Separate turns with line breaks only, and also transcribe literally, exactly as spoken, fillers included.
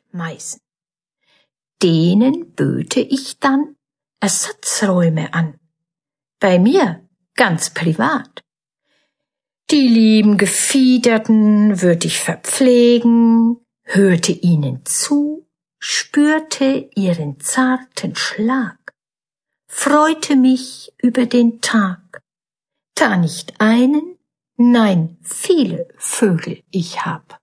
Meisen. Denen böte ich dann Ersatzräume an. Bei mir ganz privat. Die lieben Gefiederten würd ich verpflegen, hörte ihnen zu, spürte ihren zarten Schlag, freute mich über den Tag, da nicht einen, nein viele Vögel ich hab.